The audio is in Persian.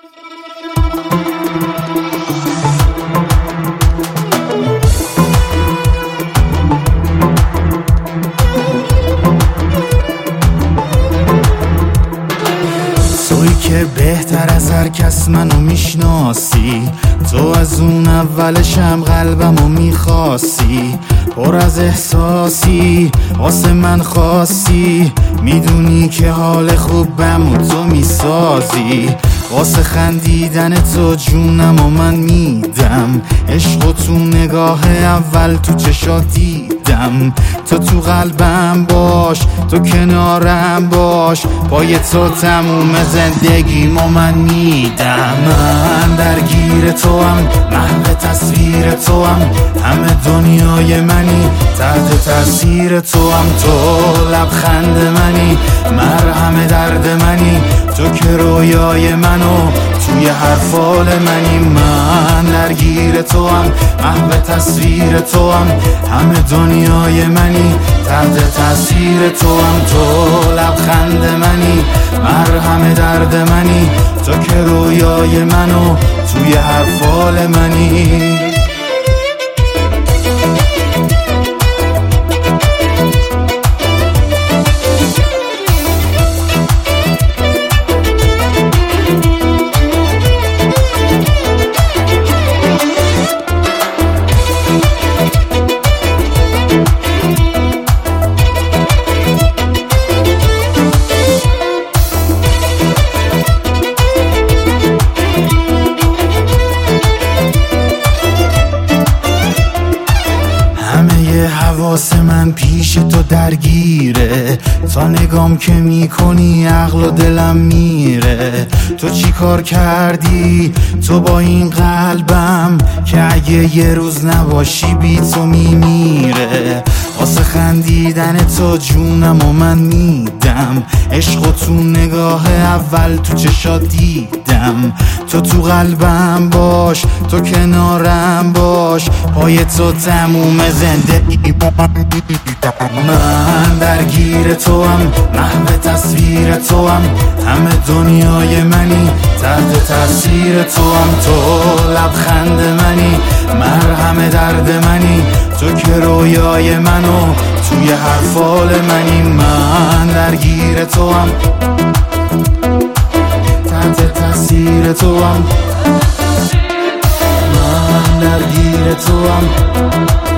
تویی که بهتر از هر کس منو میشناسی، تو از اون اولشم قلبمو میخواستی، پر از احساسی واسه من خاصی، میدونی که حال خوبمو تو میسازی، واسه خندیدن تو جونمو من میدم، عشقو تو نگاه اول تو چشات دیدم، تو قلبم باش، تو کنارم باش، پای تو تموم زندگیمو من میدم. من درگیر تو هم، محو تصویر تو هم، همه دنیای منی، تحت تاثیر تو هم، تو لبخند منی، مرهم درد منی، تو که رویای منو توی هر فال منی. من درگیر تو هم، محو تصویر تو هم، همه دنیای منی، تحت تاثیر تو هم، تو لبخند منی، مرهم درد منی، تو که رویای منو توی هر فال منی. حواس من پیش تو درگیره، تا نگام که میکنی عقل و دلم میره، تو چی کار کردی تو با این قلبم که اگه یه روز نباشی بی تو میمیره، واسه خندیدن تو جونمو من میدم، عشقو تو نگاه اول تو چشات دیدم، تو قلبم باش، تو کنارم باش، پای تو تموم زندگی من درگیر تو هم، محو تصویر تو هم، همه دنیای منی، تحت تاثیر تو هم، تو لبخند منی، مرهم درد منی، تو که رویای منو توی هر فال منی. من درگیر تو هم، تحت تاثیر تو هم، من درگیر تو هم.